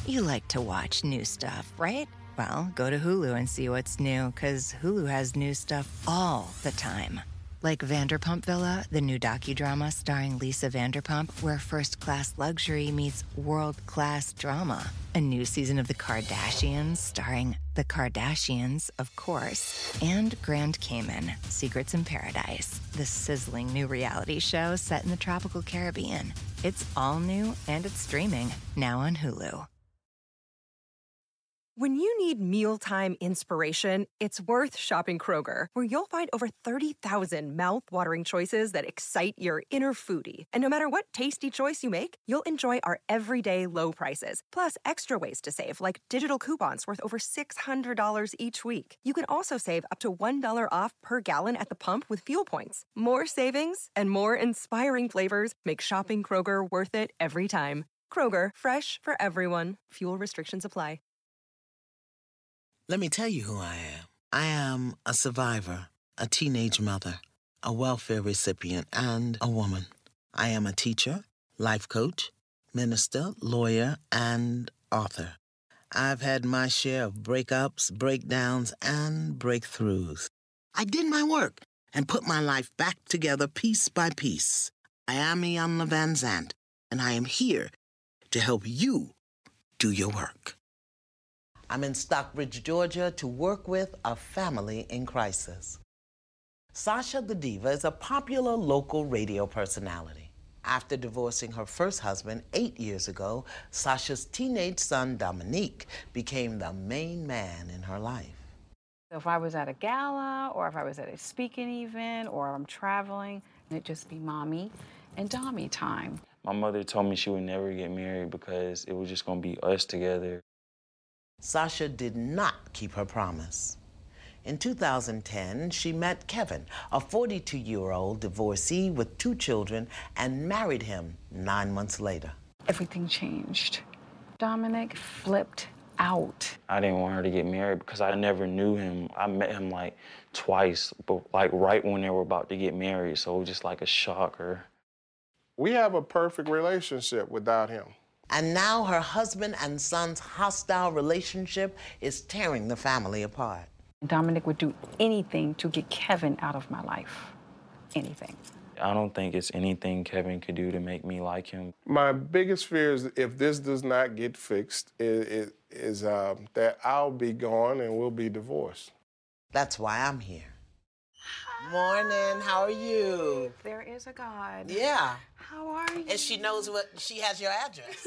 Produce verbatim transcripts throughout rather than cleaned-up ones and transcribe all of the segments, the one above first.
You like to watch new stuff, right? Well, go to Hulu and see what's new, because Hulu has new stuff all the time. Like Vanderpump Villa, the new docudrama starring Lisa Vanderpump, where first-class luxury meets world-class drama. A new season of The Kardashians starring The Kardashians, of course. And Grand Cayman, Secrets in Paradise, the sizzling new reality show set in the tropical Caribbean. It's all new and it's streaming now on Hulu. When you need mealtime inspiration, it's worth shopping Kroger, where you'll find over thirty thousand mouth-watering choices that excite your inner foodie. And no matter what tasty choice you make, you'll enjoy our everyday low prices, plus extra ways to save, like digital coupons worth over six hundred dollars each week. You can also save up to one dollar off per gallon at the pump with fuel points. More savings and more inspiring flavors make shopping Kroger worth it every time. Kroger, fresh for everyone. Fuel restrictions apply. Let me tell you who I am. I am a survivor, a teenage mother, a welfare recipient, and a woman. I am a teacher, life coach, minister, lawyer, and author. I've had my share of breakups, breakdowns, and breakthroughs. I did my work and put my life back together piece by piece. I am Iyanla Vanzant, and I am here to help you do your work. I'm in Stockbridge, Georgia, to work with a family in crisis. Sasha the Diva is a popular local radio personality. After divorcing her first husband eight years ago, Sasha's teenage son, Dominique, became the main man in her life. If I was at a gala, or if I was at a speaking event, or I'm traveling, it'd just be mommy and Dommy time. My mother told me she would never get married because it was just gonna be us together. Sasha did not keep her promise. In two thousand ten, she met Kevin, a forty-two-year-old divorcee with two children, and married him nine months later. Everything changed. Dominic flipped out. I didn't want her to get married because I never knew him. I met him like twice, but like right when they were about to get married, so it was just like a shocker. We have a perfect relationship without him. And now her husband and son's hostile relationship is tearing the family apart. Dominic would do anything to get Kevin out of my life. Anything. I don't think it's anything Kevin could do to make me like him. My biggest fear is if this does not get fixed, is, is uh, that I'll be gone and we'll be divorced. That's why I'm here. Morning, how are you? There is a God. Yeah. How are you? And she knows what, she has your address.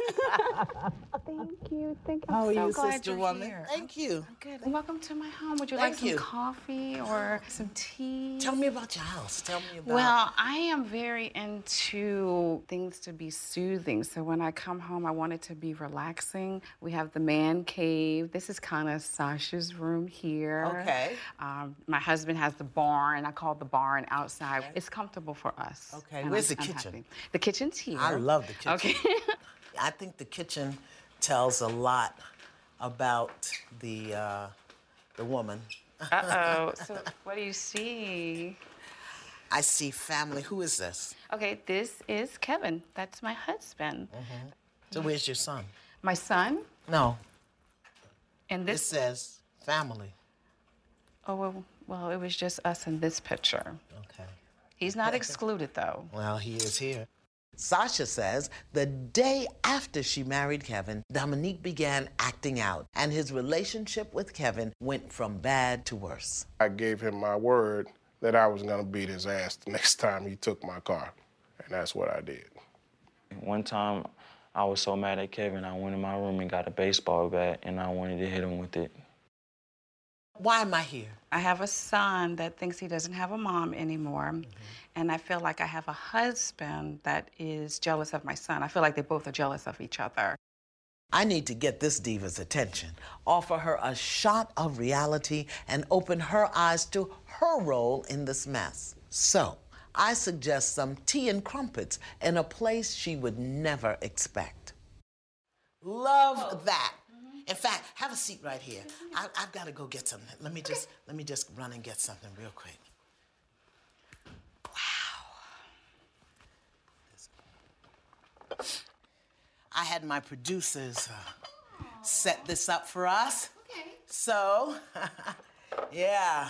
Thank you, thank you. How are so you, glad sister you're woman? here. Thank you. I'm good. Welcome to my home. Would you Thank like some you. coffee or some tea? Tell me about your house. Tell me about... Well, I am very into things to be soothing. So when I come home, I want it to be relaxing. We have the man cave. This is kind of Sasha's room here. Okay. Um, my husband has the barn. I call the barn outside. It's comfortable for us. Okay. And Where's I'm- the I'm kitchen? happy. The kitchen's here. I love the kitchen. Okay. I think the kitchen tells a lot about the uh, the woman. Uh-oh. So what do you see? I see family. Who is this? Okay, this is Kevin. That's my husband. Mm-hmm. So where's your son? My son? No. And It this... says family. Oh, well, well, it was just us in this picture. Okay. He's not excluded, though. Well, he is here. Sasha says the day after she married Kevin, Dominique began acting out, and his relationship with Kevin went from bad to worse. I gave him my word that I was gonna beat his ass the next time he took my car, and that's what I did. One time, I was so mad at Kevin, I went in my room and got a baseball bat, and I wanted to hit him with it. Why am I here? I have a son that thinks he doesn't have a mom anymore, mm-hmm. and I feel like I have a husband that is jealous of my son. I feel like they both are jealous of each other. I need to get this diva's attention, offer her a shot of reality, and open her eyes to her role in this mess. So, I suggest some tea and crumpets in a place she would never expect. Love oh. that. In fact, have a seat right here. I, I've got to go get something. Let me just let me just run and get something real quick. Wow. I had my producers uh, set this up for us. Okay. So, yeah.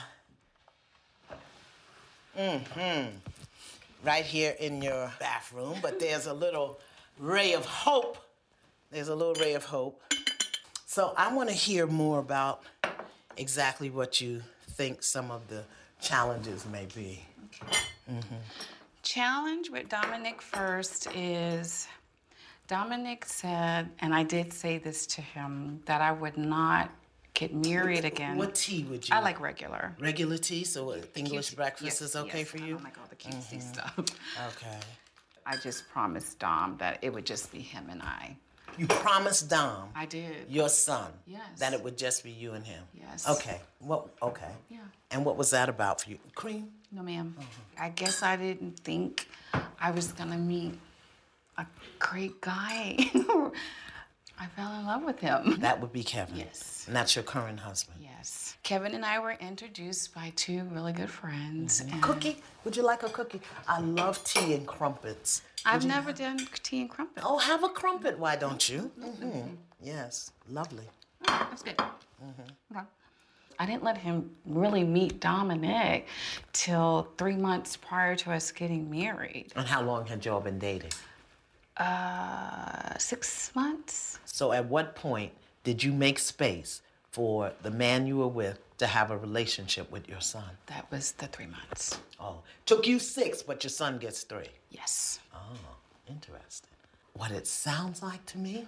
Mm-hmm. Right here in your bathroom, but there's a little ray of hope. There's a little ray of hope. So I want to hear more about exactly what you think some of the challenges may be. Okay. Mm-hmm. Challenge with Dominic first is Dominic said, and I did say this to him, that I would not get married again. What tea would you? I like regular. Regular tea, so The English cutesy, breakfast yes, is okay yes. for you? I don't like all the cutesy Mm-hmm. stuff. Okay. I just promised Dom that it would just be him and I. You promised Dom, I did. your son, Yes. that it would just be you and him. Yes. Okay. What? Okay. Yeah. And what was that about for you? Cream? No, ma'am. I guess I didn't think I was gonna meet a great guy. I fell in love with him. That would be Kevin. Yes. And that's your current husband. Yes. Kevin and I were introduced by two really good friends. Mm-hmm. And Cookie? Would you like a cookie? I love tea and crumpets. Would I've you never have- done tea and crumpet. Oh, have a crumpet, why don't you? Mm-hmm. Yes, lovely. Oh, that's good. Mm-hmm. Okay. I didn't let him really meet Dominic till three months prior to us getting married. And how long had y'all been dating? Uh, six months. So at what point did you make space for the man you were with to have a relationship with your son? That was the three months. Oh, took you six, but your son gets three. Yes. Oh, interesting. What it sounds like to me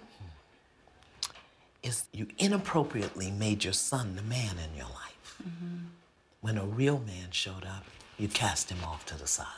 is you inappropriately made your son the man in your life. Mm-hmm. When a real man showed up, you cast him off to the side.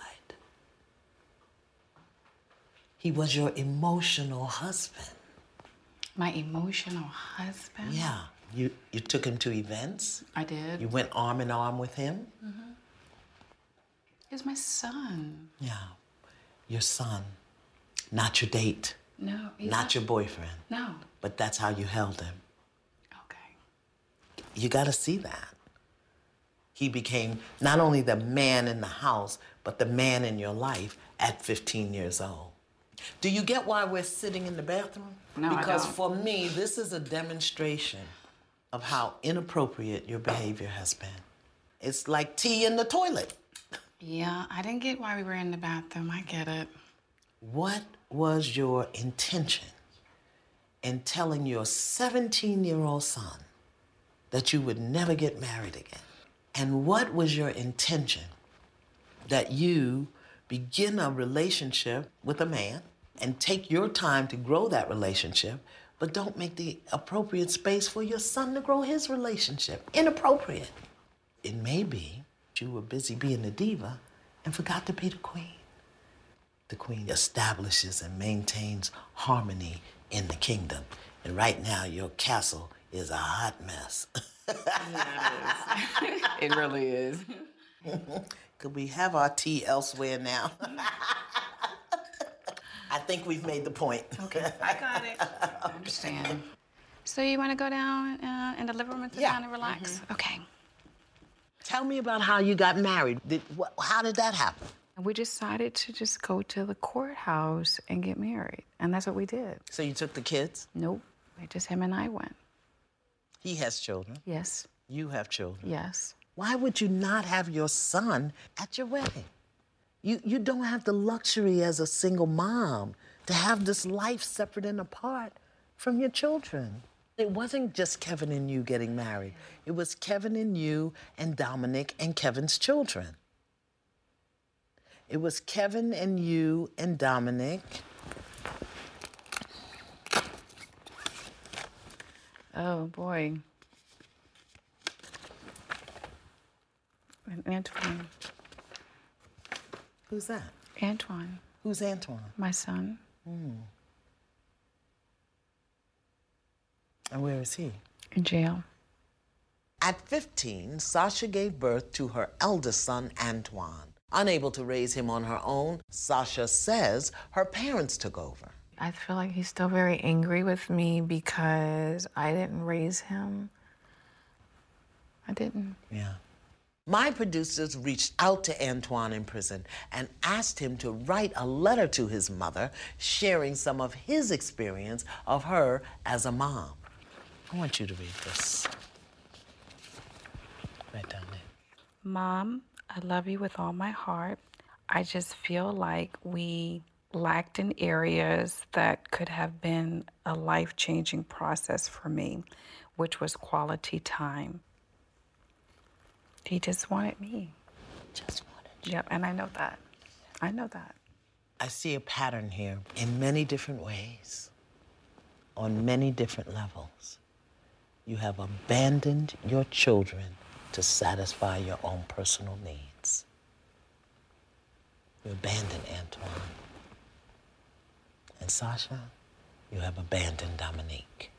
He was your emotional husband. My emotional husband? Yeah. You, you took him to events. I did. You went arm in arm with him. Mm-hmm. He was my son. Yeah. Your son, not your date. No. he's Not your boyfriend. No. But that's how you held him. Okay. You got to see that. He became not only the man in the house, but the man in your life at fifteen years old. Do you get why we're sitting in the bathroom? No, I Because don't. for me, this is a demonstration of how inappropriate your behavior has been. It's like tea in the toilet. Yeah, I didn't get why we were in the bathroom. I get it. What was your intention in telling your seventeen-year-old son that you would never get married again? And what was your intention that you begin a relationship with a man and take your time to grow that relationship, but don't make the appropriate space for your son to grow his relationship? Inappropriate. It may be you were busy being the diva and forgot to be the queen. The queen establishes and maintains harmony in the kingdom. And right now, your castle is a hot mess. It really is. Could we have our tea elsewhere now? I think we've made the point. Okay, I got it. I understand. So you want to go down uh, in the living room and sit Yeah. down and relax? Okay. Tell me about how you got married. Did, wh- how did that happen? We decided to just go to the courthouse and get married, and that's what we did. So you took the kids? Nope, just him and I went. He has children. Yes, You have children. yes. Why would you not have your son at your wedding? You, you don't have the luxury as a single mom to have this life separate and apart from your children. It wasn't just Kevin and you getting married. It was Kevin and you and Dominic and Kevin's children. It was Kevin and you and Dominic. Oh, boy. And Antoine. Who's that? Antoine, Who's Antoine? my son. And where is he? In jail. At fifteen, Sasha gave birth to her eldest son, Antoine. Unable to raise him on her own, Sasha says her parents took over. I feel like he's still very angry with me because I didn't raise him. I didn't. Yeah. My producers reached out to Antoine in prison and asked him to write a letter to his mother, sharing some of his experience of her as a mom. I want you to read this. Right down there. Mom, I love you with all my heart. I just feel like we lacked in areas that could have been a life-changing process for me, which was quality time. He just wanted me. Just wanted you. Yep, and I know that. I know that. I see a pattern here in many different ways, on many different levels. You have abandoned your children to satisfy your own personal needs. You abandoned Antoine. And Sasha, you have abandoned Dominique.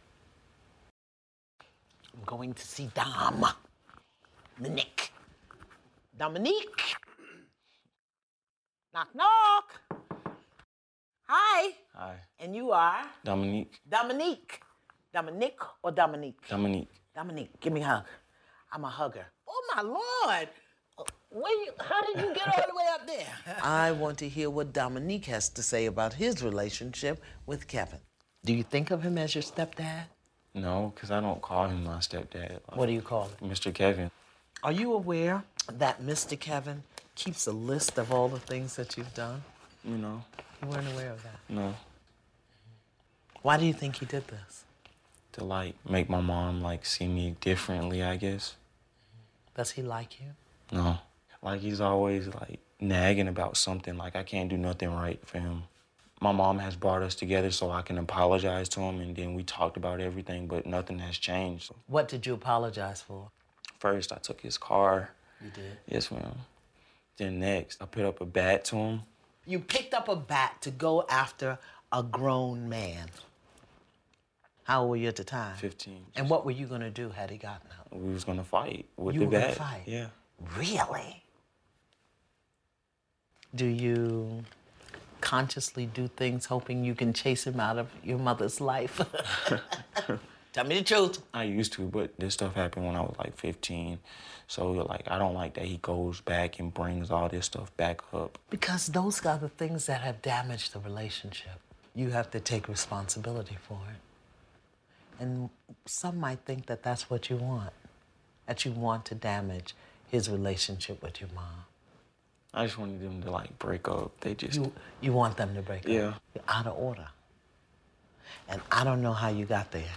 I'm going to see Dom. Dominique. Dominique. Knock, knock. Hi. Hi. And you are? Dominique. Dominique. Dominique or Dominique? Dominique. Dominique, give me a hug. I'm a hugger. Oh, my Lord. Where you, how did you get all the way up there? I want to hear what Dominique has to say about his relationship with Kevin. Do you think of him as your stepdad? No, because I don't call him my stepdad. What do you call him? Mister Kevin. Are you aware that Mister Kevin keeps a list of all the things that you've done? You know. You weren't aware of that? No. Why do you think he did this? To, like, make my mom, like, see me differently, I guess. Does he like you? No. Like, he's always, like, nagging about something. Like, I can't do nothing right for him. My mom has brought us together so I can apologize to him, and then we talked about everything, but nothing has changed. What did you apologize for? First, I took his car. You did? Yes, ma'am. Then next, I put up a bat to him. You picked up a bat to go after a grown man. How old were you at the time? fifteen. And what were you going to do had he gotten out? We was going to fight with you the were bat. Gonna fight? Yeah. Really? Do you consciously do things hoping you can chase him out of your mother's life? Tell me the truth. I used to, but this stuff happened when I was like fifteen. So, like, I don't like that he goes back and brings all this stuff back up. Because those are the things that have damaged the relationship. You have to take responsibility for it. And some might think that that's what you want, that you want to damage his relationship with your mom. I just wanted them to, like, break up. They just... You, you want them to break yeah. up? You're out of order. And I don't know how you got there.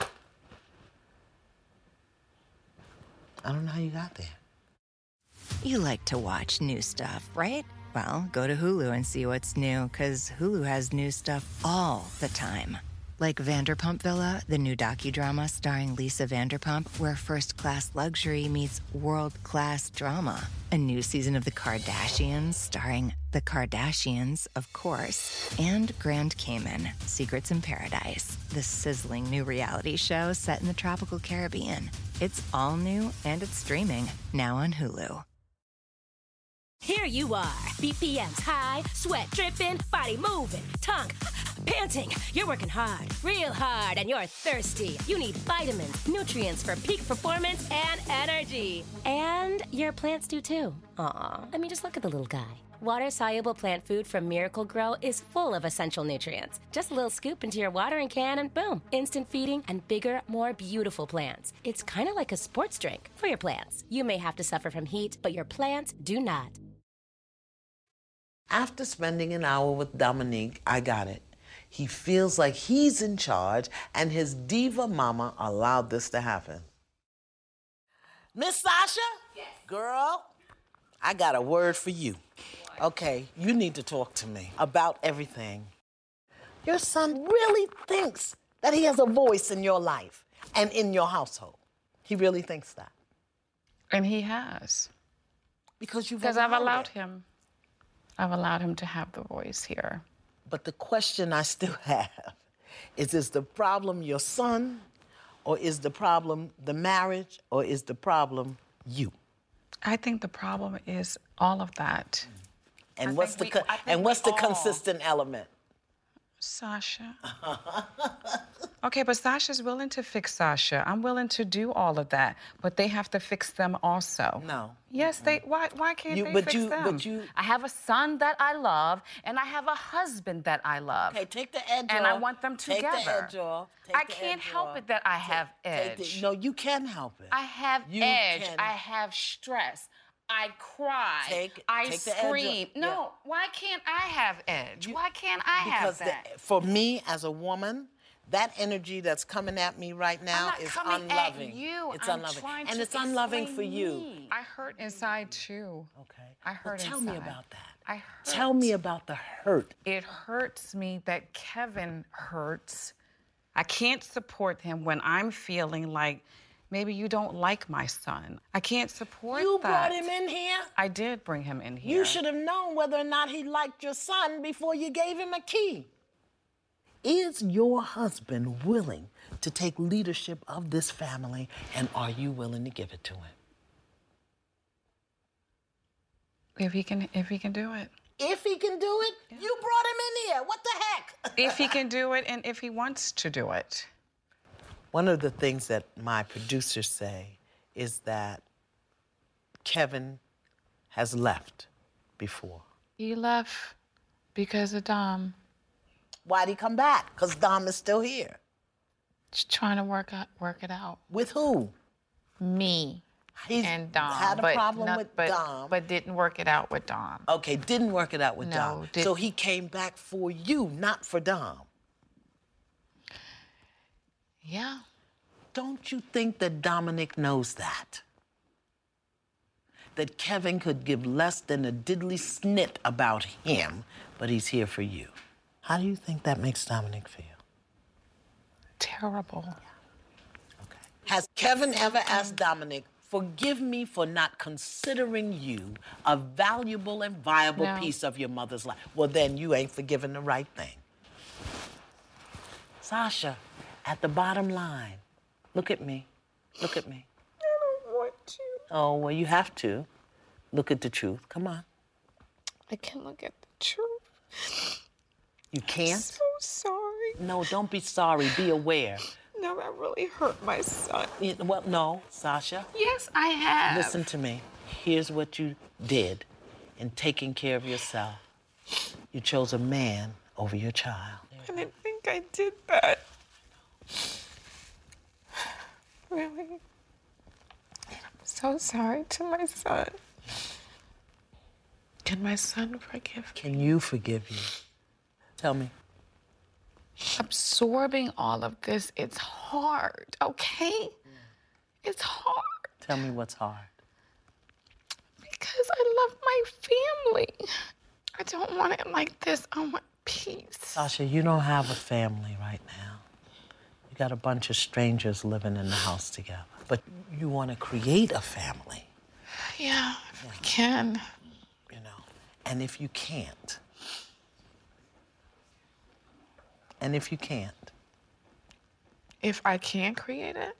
I don't know how you got there. You like to watch new stuff, right? Well, go to Hulu and see what's new, because Hulu has new stuff all the time. Like Vanderpump Villa, the new docudrama starring Lisa Vanderpump, where first-class luxury meets world-class drama. A new season of The Kardashians starring The Kardashians, of course. And Grand Cayman, Secrets in Paradise, the sizzling new reality show set in the tropical Caribbean. It's all new and it's streaming now on Hulu. Here you are, B P Ms high, sweat dripping, body moving, tongue panting. You're working hard, real hard, and you're thirsty. You need vitamins, nutrients for peak performance and energy. And your plants do too. Aw, I mean, just look at the little guy. Water-soluble plant food from Miracle Grow is full of essential nutrients. Just a little scoop into your watering can and boom, instant feeding and bigger, more beautiful plants. It's kind of like a sports drink for your plants. You may have to suffer from heat, but your plants do not. After spending an hour with Dominique, I got it. He feels like he's in charge, and his diva mama allowed this to happen. Miss Sasha? Yes. Girl, I got a word for you. What? Okay, you need to talk to me about everything. Your son really thinks that he has a voice in your life and in your household. He really thinks that. And he has. Because you've Because I've allowed it. him. I've allowed him to have the voice here. But the question I still have is, is the problem your son, or is the problem the marriage, or is the problem you? I think the problem is all of that. And I what's the think we- co- I think and what's we the all- consistent element? Sasha. Okay, but Sasha's willing to fix Sasha. I'm willing to do all of that, but they have to fix them also. No. Yes, they. Why? Why can't You- they but fix you- them? but you- I have a son that I love, and I have a husband that I love. Okay, take the edge And I off. want them Take together. the edge off. Take I the can't edge help off. it that I Take- have take the- edge. no, you can help it. I have You edge. can- I have stress. I cry. Take- I take the edge off. scream. No, Yeah. why can't I have edge? Why can't I Because have that? the, for me as a woman, that energy that's coming at me right now not is coming unloving. at you. It's I'm unloving. trying And to it's unloving explain for you. me. I hurt inside too. Okay. I hurt well, tell inside. me about that. I hurt. Tell me about the hurt. It hurts me that Kevin hurts. I can't support him when I'm feeling like maybe you don't like my son. I can't support You that. brought him in here? I did bring him in here. You should have known whether or not he liked your son before you gave him a key. Is your husband willing to take leadership of this family, and are you willing to give it to him? If he can, if he can do it. If he can do it, yeah. You brought him in here. What the heck? If he can do it, and if he wants to do it. One of the things that my producers say is that Kevin has left before. He left because of Dom. Why'd he come back? Because Dom is still here. Just trying to work out, work it out. With who? Me. He's and Dom. had a but problem not, with but, Dom. But didn't work it out with Dom. Okay, didn't work it out with No, Dom. did- So he came back for you, not for Dom. Yeah. Don't you think that Dominic knows that? That Kevin could give less than a diddly snit about him, but he's here for you. How do you think that makes Dominic feel? Terrible. Okay. Has Kevin ever asked Dominic, forgive me for not considering you a valuable and viable No. piece of your mother's life? Well, then you ain't forgiven the right thing. Sasha, at the bottom line, look at me. Look at me. I don't want to. Oh, well, you have to. Look at the truth. Come on. I can look at the truth. You can't? So sorry. No, don't be sorry. Be aware. No, that really hurt my son. You- Well, no, Sasha. Yes, I have. Listen to me. Here's what you did in taking care of yourself. You chose a man over your child. I didn't think I did that. Really? I'm so sorry to my son. Can my son forgive me? Can you forgive you? Tell me. Absorbing all of this, it's hard, okay? It's hard. Tell me what's hard. Because I love my family. I don't want it like this. I want peace. Sasha, you don't have a family right now. You got a bunch of strangers living in the house together. But you want to create a family. Yeah, if we can. You know, and if you can't, and if you can't, If I can create it,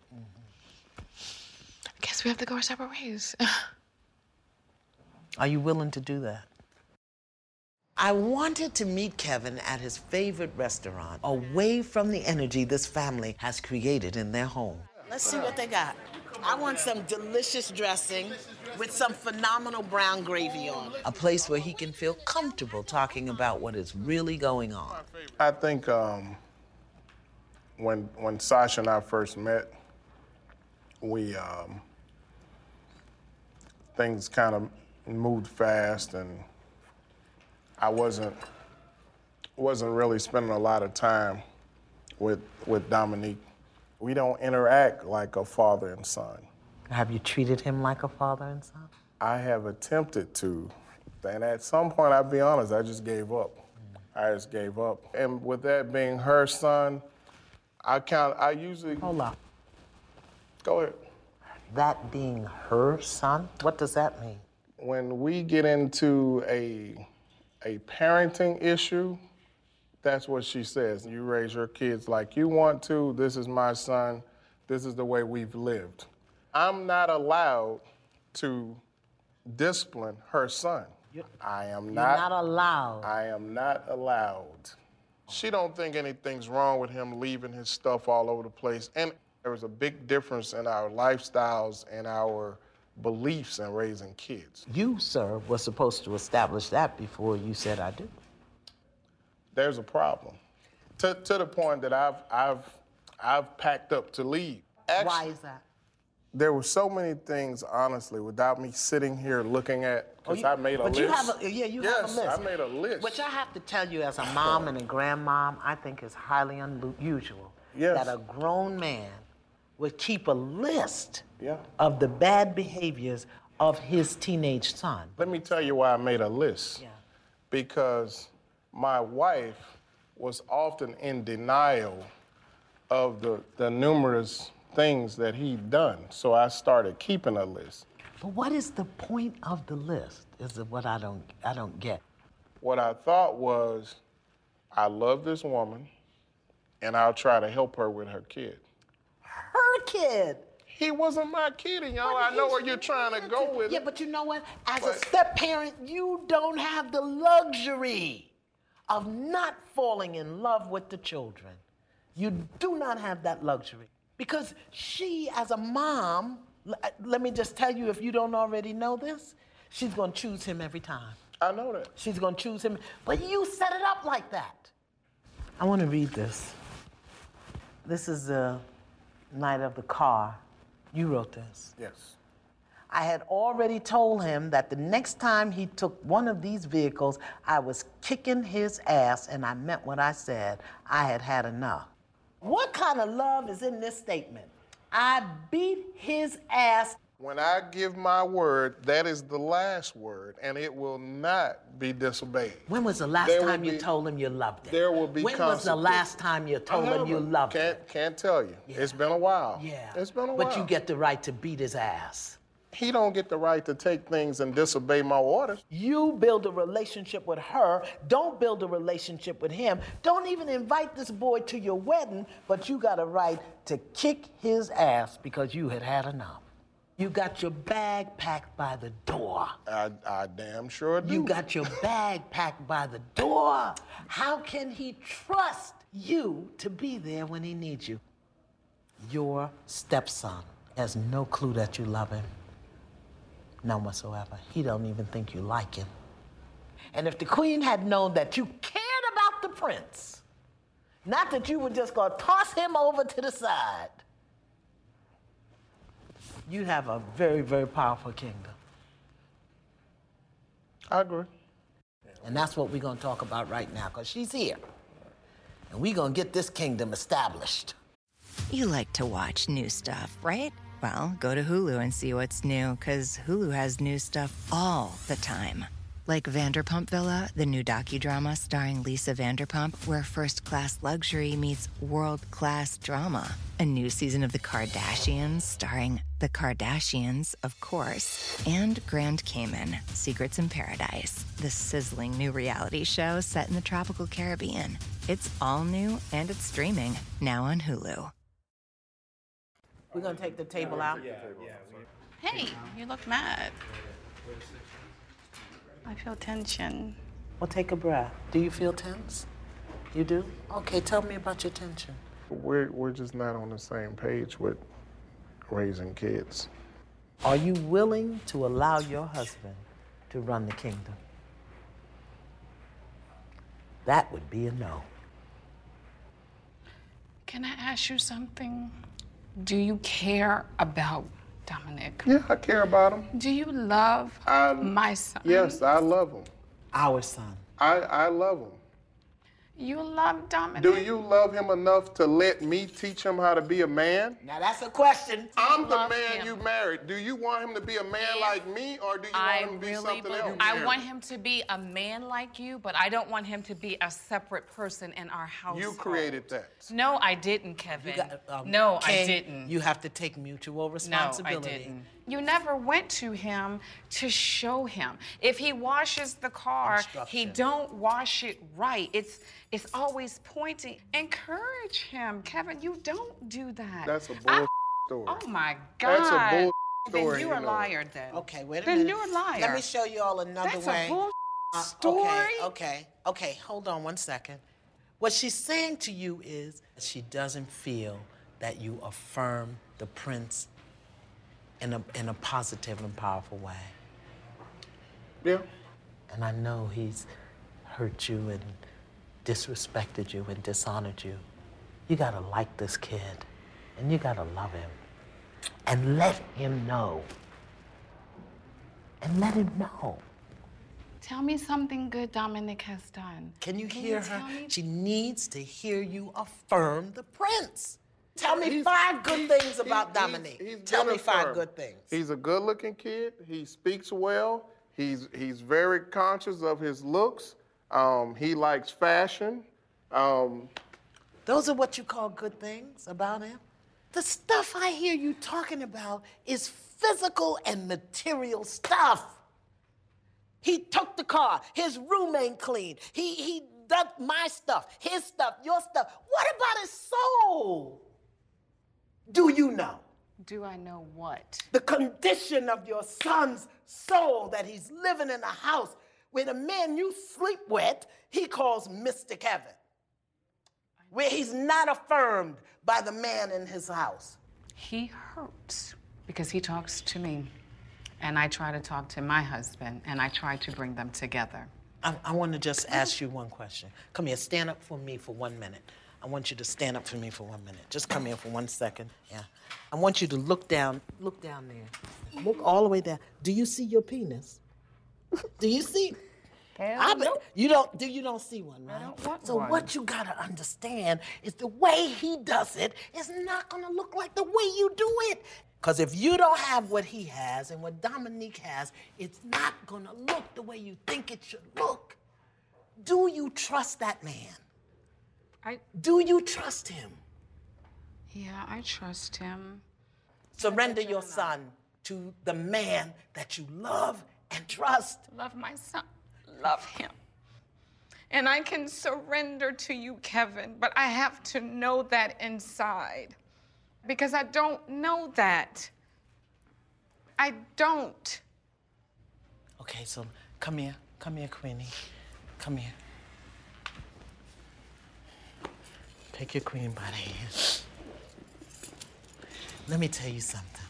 I guess we have to go our separate ways. are you willing to do that? I wanted to meet Kevin at his favorite restaurant, away from the energy this family has created in their home. Let's see what they got. I want some delicious dressing with some phenomenal brown gravy on. A place where he can feel comfortable talking about what is really going on. I think um, when when Sasha and I first met, we um, things kind of moved fast, and I wasn't wasn't really spending a lot of time with with Dominique. We don't interact like a father and son. Have you treated him like a father and son? I have attempted to, and at some point, I'll be honest, I just gave up. I just gave up. And with that being her son, I count. I usually Hold up. go ahead. That being her son? What does that mean? When we get into a a parenting issue, that's what she says. You raise your kids like you want to. This is my son. This is the way we've lived. I'm not allowed to discipline her son. I am You're not. not allowed. I am not allowed. She don't think anything's wrong with him leaving his stuff all over the place. And there was a big difference in our lifestyles and our beliefs in raising kids. You, sir, were supposed to establish that before you said I do. There's a problem. To, to the point that I've, I've, I've packed up to leave. Actually, Why is that? there were so many things, honestly, without me sitting here looking at, because I made a but list. You have a, yeah, you yes, have a list. I made a list. Which I have to tell you as a mom and a grandmom, I think is highly unusual. Yes. That a grown man would keep a list Yeah. of the bad behaviors of his teenage son. Let me tell you why I made a list. Yeah. Because my wife was often in denial of the, the numerous things that he'd done. So I started keeping a list. But what is the point of the list? Is what I don't I don't get. What I thought was, I love this woman, and I'll try to help her with her kid. Her kid. He wasn't my kid, and y'all, I know where you're trying to go with Yeah, it. but you know what? As a But- step parent, you don't have the luxury of not falling in love with the children. You do not have that luxury. Because she, as a mom, l- let me just tell you, if you don't already know this, she's gonna choose him every time. I know that. She's gonna choose him, but you set it up like that. I wanna read this. This is the night of the car. You wrote this. Yes. I had already told him that the next time he took one of these vehicles, I was kicking his ass, and I meant what I said. I had had enough. What kind of love is in this statement? I beat his ass. When I give my word, that is the last word, and it will not be disobeyed. When was the last There will time you be- told him you loved him? there will be When was the consequences. last time you told him you loved him? Can't, can't tell you. It's been a while. Yeah. It's been a while. But you get the right to beat his ass. He don't get the right to take things and disobey my orders. You build a relationship with her. Don't build a relationship with him. Don't even invite this boy to your wedding, but you got a right to kick his ass because you had had enough. You got your bag packed by the door. I, I damn sure do. You got your bag packed by the door. How can he trust you to be there when he needs you? Your stepson has no clue that you love him. None whatsoever. He don't even think you like him. And if the queen had known that you cared about the prince, not that you were just gonna toss him over to the side, you'd have a very, very powerful kingdom. I agree. And that's what we're gonna talk about right now, because she's here. And we're gonna get this kingdom established. You like to watch new stuff, right? Well, go to Hulu and see what's new, because Hulu has new stuff all the time. Like Vanderpump Villa, the new docudrama starring Lisa Vanderpump, where first-class luxury meets world-class drama. A new season of The Kardashians starring The Kardashians, of course. And Grand Cayman, Secrets in Paradise, the sizzling new reality show set in the tropical Caribbean. It's all new, and it's streaming now on Hulu. We're gonna take the table out. Hey, you look mad. I feel tension. Well, take a breath. Do you feel tense? You do? Okay, tell me about your tension. We're, we're just not on the same page with raising kids. Are you willing to allow your husband to run the kingdom? That would be a no. Can I ask you something? Do you care about Dominic? Yeah, I care about him. Do you love I- my son? Yes, I love him. Our son. I, I love him. You love Dominic? Do you love him enough to let me teach him how to be a man? Now that's a question. I'm the love man him. you married. Do you want him to be a man If like me, or do you I want him to be really something believe, else? I want him to be a man like you, but I don't want him to be a separate person in our house. You created that. No, I didn't, Kevin. You got- um, no, I King, didn't. You have to take mutual no, responsibility. I didn't. You never went to him to show him. If he washes the car, he Instruction. don't wash it right. It's it's always pointing. Encourage him, Kevin. You don't do that. That's a I- bull story. Oh my God. That's a bull Then story. you're you a know. liar then. Okay, wait a Then minute. you're a liar. Let me show you all another That's way. a bull Uh, story. Okay, okay, okay. Hold on one second. What she's saying to you is she doesn't feel that you affirm the prince in a, in a positive and powerful way. Yeah. And I know he's hurt you and disrespected you and dishonored you. You gotta like this kid, and you gotta love him. And let him know. And let him know. Tell me something good Dominic has done. Can you Can hear you her? tell me? She needs to hear you affirm the prince. Tell me He's- five good he's- things about he's- Dominique. he's- he's Tell been me five affirmed. good things. He's a good-looking kid. He speaks well. He's he's very conscious of his looks. Um, he likes fashion. Um, Those are what you call good things about him? The stuff I hear you talking about is physical and material stuff. He took the car. His room ain't clean. He he done my stuff, his stuff, your stuff. What about his soul? Do you know? Do I know what? The condition of your son's soul, that he's living in a house where the man you sleep with, he calls Mister Kevin. Where he's not affirmed by the man in his house. He hurts because he talks to me, and I try to talk to my husband, and I try to bring them together. I, I want to just ask you one question. Come here, stand up for me for one minute. I want you to stand up for me for one minute. Just come here for one second. Yeah. I want you to look down, look down there. Look all the way down. Do you see your penis? Do you see? I bet you don't. Do you don't see one, right? I don't want so one. what you gotta understand is the way he does it is not gonna look like the way you do it. Because if you don't have what he has and what Dominique has, it's not gonna look the way you think it should look. Do you trust that man? I Do you trust him? yeah, I trust him. Surrender your son to the man that you love and trust. Love my son. Love him. And I can surrender to you, Kevin, but I have to know that inside. Because I don't know that. I don't. Okay, so come here. Come here, Queenie. Come here. Take your queen by the hand. Let me tell you something.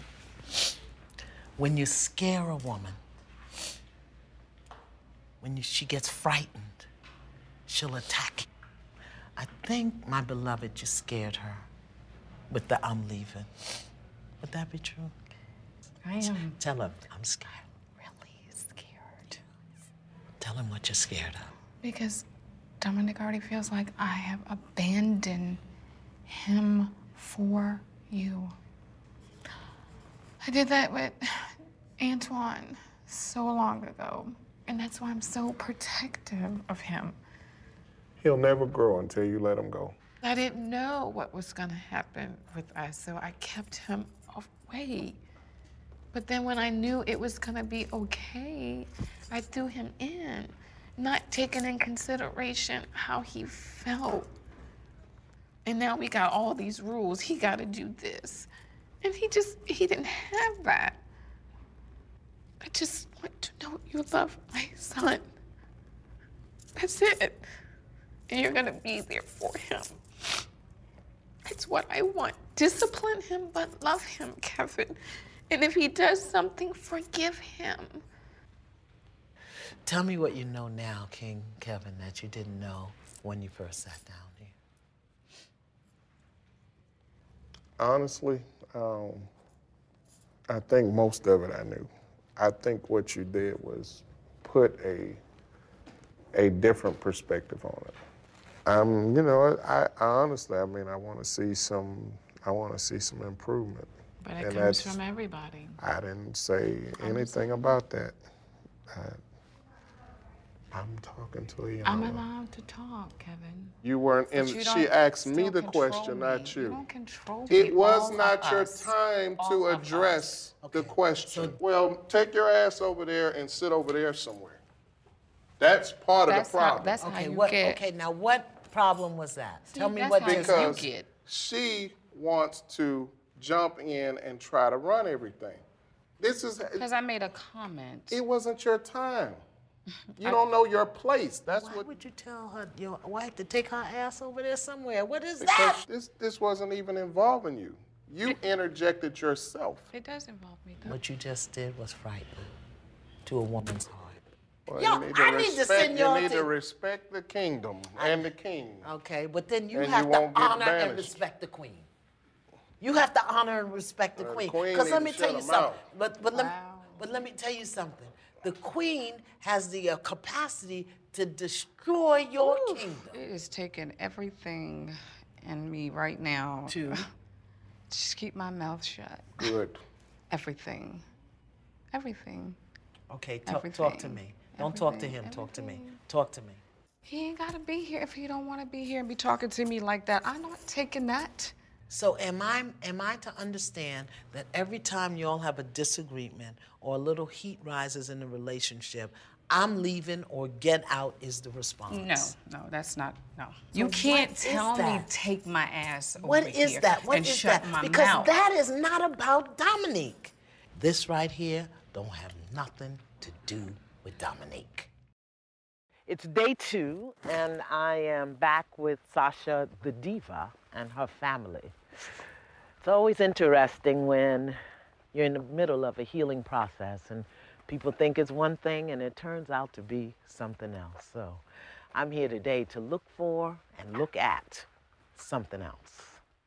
When you scare a woman, when you, she gets frightened, she'll attack you. I think, my beloved, you scared her with the I'm leaving. Would that be true? I am Tell him, I'm scared. really scared. Tell him what you're scared of. Because Dominic already feels like I have abandoned him for you. I did that with Antoine so long ago, and that's why I'm so protective of him. he'll never grow until you let him go. I didn't know what was gonna happen with us, so I kept him away. But then when I knew it was gonna be okay, I threw him in, not taking in consideration how he felt. And now we got all these rules. He gotta do this. And he just, he didn't have that. I just want to know you love my son. That's it. And you're gonna be there for him. It's what I want. Discipline him, but love him, Kevin. And if he does something, forgive him. Tell me what you know now, King Kevin, that you didn't know when you first sat down here. Honestly, um, I think most of it I knew. I think what you did was put a a different perspective on it. Um, you know, I, I honestly, I mean, I want to see some, I want to see some improvement. But it And comes that's- from everybody. I didn't say anything about that. I, I'm talking to you. I'm allowed to talk, Kevin. You weren't in. But you She don't asked me still the control question, me. not you. You don't control It me. was All not of your us. time All to of address us. the question. Well, take your ass over there and sit over there somewhere. That's part That's of the how- problem. that's how Okay, you what, get. okay, now what problem was that? Tell me that's what how did you because get. she wants to jump in and try to run everything. This is. Because I made a comment. It wasn't your time. You don't know your place. That's Why what. would you tell her your wife to take her ass over there somewhere? What is Because that? this this wasn't even involving you. You interjected yourself. It does involve me, though. What you just did was frightening to a woman's heart. Well, Yo, you need to I need to respect, send y'all You need to- to respect the kingdom and the king. Okay, but then you And have you to won't get honor and banished. respect the queen. You have to honor and respect the Uh, the queen. queen Because let need me to tell shut you 'em something. out. But but let, Wow. but let me tell you something. The queen has the uh, capacity to destroy your kingdom. It is taking everything in me right now To just keep my mouth shut. Good. Everything. Everything. Okay, talk, talk to Everything. me. Don't talk to Everything. him. Talk to me. Everything. Talk to me. He ain't gotta be here if he don't wanna be here and be talking to me like that. I'm not taking that. So am I am I to understand that every time y'all have a disagreement or a little heat rises in the relationship, I'm leaving or get out is the response? No, no, that's not, no. You what can't is tell me that? take my ass over What is here that? What and is shut that? my Because mouth. that is not about Dominique. This right here don't have nothing to do with Dominique. It's day two, and I am back with Sasha the Diva and her family. It's always interesting when you're in the middle of a healing process and people think it's one thing and it turns out to be something else. So I'm here today to look for and look at something else.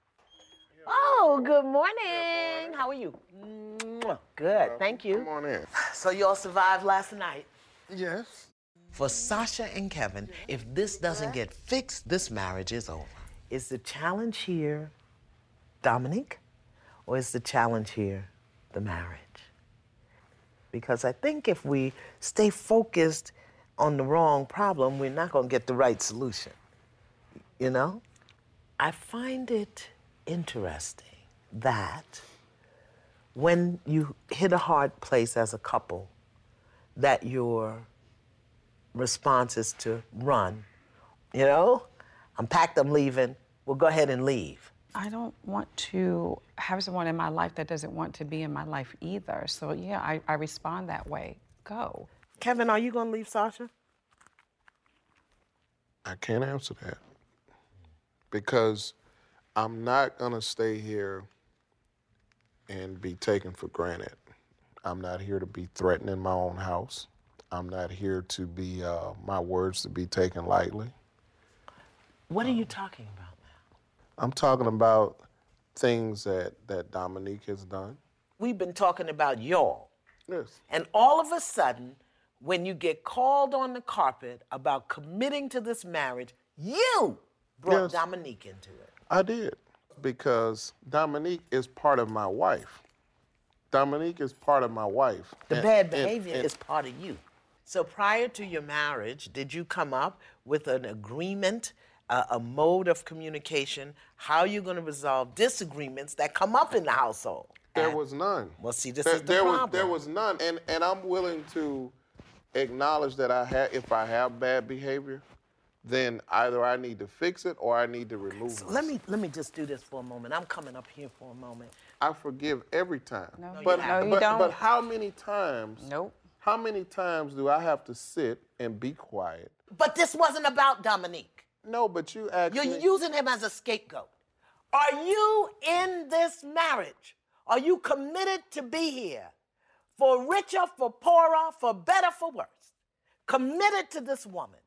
Oh, good morning. How are you? Mwah. Good, thank you. Come on in. So you all survived last night? Yes. For Sasha and Kevin, if this doesn't get fixed, this marriage is over. Is the challenge here Dominique, or is the challenge here the marriage? Because I think if we stay focused on the wrong problem, we're not gonna get the right solution, you know? I find it interesting that when you hit a hard place as a couple, that your response is to run. You know, I'm packed, I'm leaving. Well, go ahead and leave. I don't want to have someone in my life that doesn't want to be in my life either. So yeah, I, I respond that way. Go. Kevin, are you gonna leave Sasha? I can't answer that because I'm not gonna stay here and be taken for granted. I'm not here to be threatened in my own house. I'm not here to be, uh, my words to be taken lightly. What are you talking about now? I'm talking about things that, that Dominique has done. We've been talking about y'all. Yes. And all of a sudden, when you get called on the carpet about committing to this marriage, you brought Yes. Dominique into it. I did, because Dominique is part of my wife. Dominique is part of my wife. The And- bad and- behavior and- is part of you. So prior to your marriage, did you come up with an agreement, a, a mode of communication, how you're going to resolve disagreements that come up in the household? There And- was none. Well, see, this there, is the there problem. Was, there was none, and, and I'm willing to acknowledge that I have, if I have bad behavior, then either I need to fix it or I need to remove So it. let me let me just do this for a moment. I'm coming up here for a moment. I forgive every time. No, but, you- no, you but, don't. But how many times? Nope. How many times do I have to sit and be quiet? But this wasn't about Dominique. No, but you asked You're me. using him as a scapegoat. Are you in this marriage? Are you committed to be here? For richer, for poorer, for better, for worse. Committed to this woman.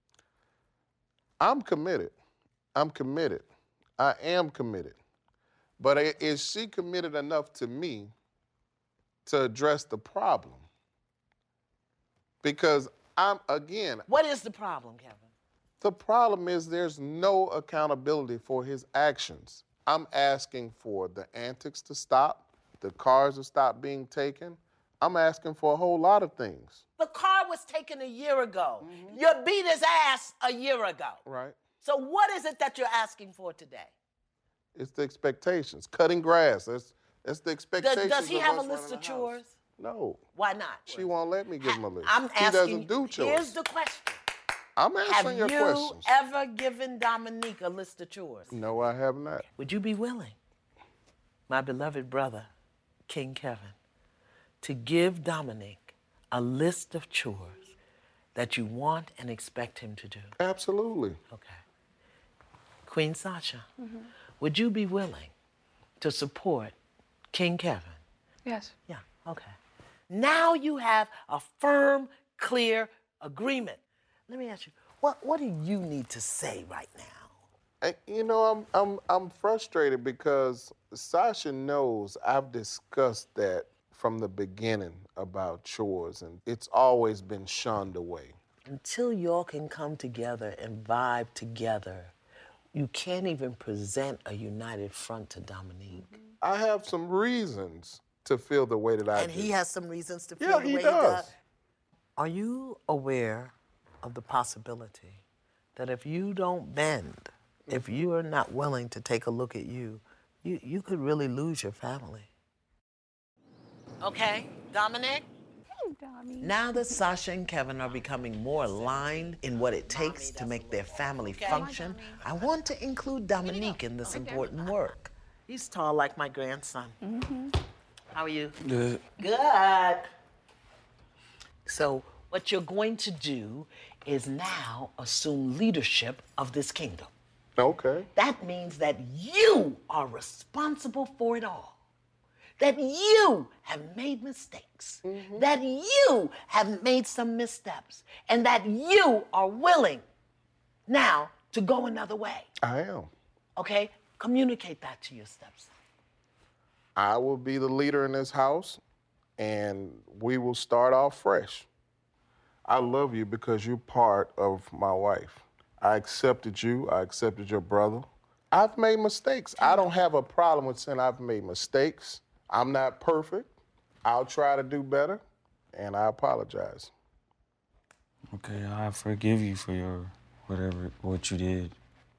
I'm committed. I'm committed. I am committed. But i- is she committed enough to me to address the problem? Because I'm, again, What is the problem, Kevin? the problem is there's no accountability for his actions. I'm asking for the antics to stop, the cars to stop being taken. I'm asking for a whole lot of things. The car was taken a year ago. Mm-hmm. You beat his ass a year ago. Right. So what is it that you're asking for today? It's the expectations. Cutting grass. That's that's the Does, expectations. does he of have a us list running of the house. chores? No. Why not? She won't let me give him a list. I'm he asking. doesn't do chores. Here's the question. I'm Have answering your you questions. ever given Dominique a list of chores? No, I have not. Would you be willing, my beloved brother, King Kevin, to give Dominique a list of chores that you want and expect him to do? Absolutely. Okay. Queen Sasha, Mm-hmm. would you be willing to support King Kevin? Yes. Yeah, okay. Now you have a firm, clear agreement. Let me ask you, what, what do you need to say right now? And, you know, I'm, I'm, I'm frustrated because Sasha knows I've discussed that from the beginning about chores, and it's always been shunned away. Until y'all can come together and vibe together, you can't even present a united front to Dominique. I have some reasons to feel the way that I And do. he has some reasons to feel Yeah, the he way does. he does. Are you aware of the possibility that if you don't bend, if you are not willing to take a look at you, you, you could really lose your family? Okay, Dominic? Now that Sasha and Kevin are becoming more aligned in what it takes to make their family function, I want to include Dominique in this important work. He's tall like my grandson. Mm-hmm. How are you? Good. Good. So what you're going to do is now assume leadership of this kingdom. Okay. That means that you are responsible for it all. That you have made mistakes. Mm-hmm. That you have made some missteps. And that you are willing now to go another way. I am. Okay? Communicate that to your stepson. I will be the leader in this house, and we will start off fresh. I love you because you're part of my wife. I accepted you. I accepted your brother. I've made mistakes. I don't have a problem with saying I've made mistakes. I'm not perfect. I'll try to do better, and I apologize. Okay, I forgive you for your whatever what you did.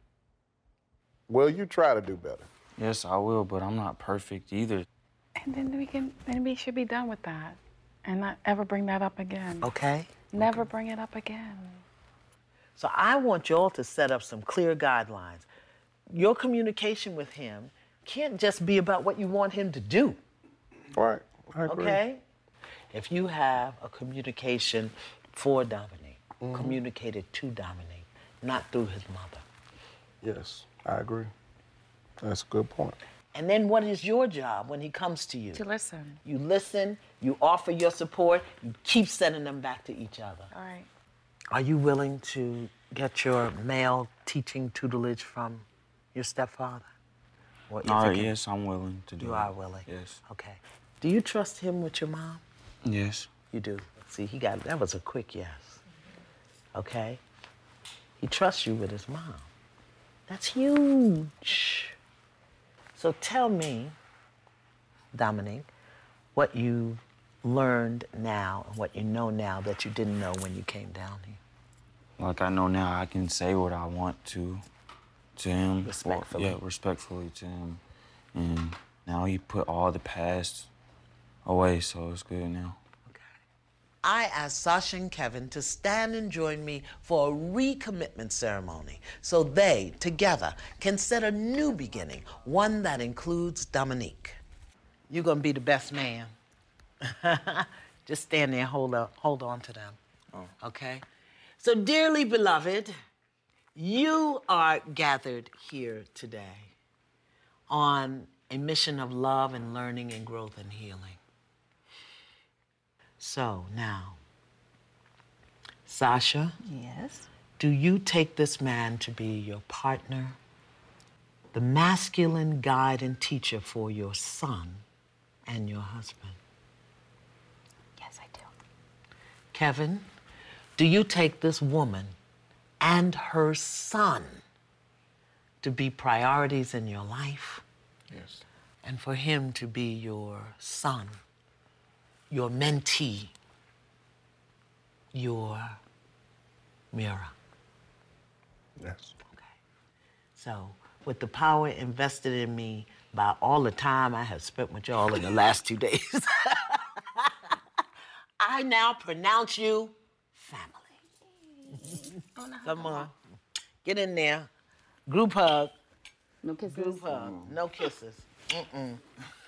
Well, you try to do better. Yes, I will, but I'm not perfect either. And then we can, then we should be done with that and not ever bring that up again. Okay? Never bring it up again. So I want y'all to set up some clear guidelines. Your communication with him can't just be about what you want him to do. Right, I agree. Okay? If you have a communication for Dominique, Mhm. communicate it to Dominique, not through his mother. Yes, I agree. That's a good point. And then what is your job when he comes to you? To listen. You listen, you offer your support, you keep sending them back to each other. All right. Are you willing to get your male teaching tutelage from your stepfather? Or if All it right, can- yes, I'm willing to do You it. are willing? Yes. Okay. Do you trust him with your mom? Yes. You do. See, he got, that was a quick yes. Okay? He trusts you with his mom. That's huge. So tell me, Dominique, what you learned now and what you know now that you didn't know when you came down here. Like I know now I can say what I want to to him. Respectfully. Or, yeah, respectfully to him. And now he put all the past away, so it's good now. I asked Sasha and Kevin to stand and join me for a recommitment ceremony so they, together, can set a new beginning, one that includes Dominique. You're gonna be the best man. Just stand there and hold, up, hold on to them, Oh. okay? So dearly beloved, you are gathered here today on a mission of love and learning and growth and healing. So now, Sasha, Yes. do you take this man to be your partner, the masculine guide and teacher for your son and your husband? Yes, I do. Kevin, do you take this woman and her son to be priorities in your life? Yes. And for him to be your son, your mentee, your mirror. Yes. So, with the power invested in me by all the time I have spent with y'all in the last two days, I now pronounce you family. Come on. Get in there. Group hug. No kisses. Group hug. No kisses. Mm-mm.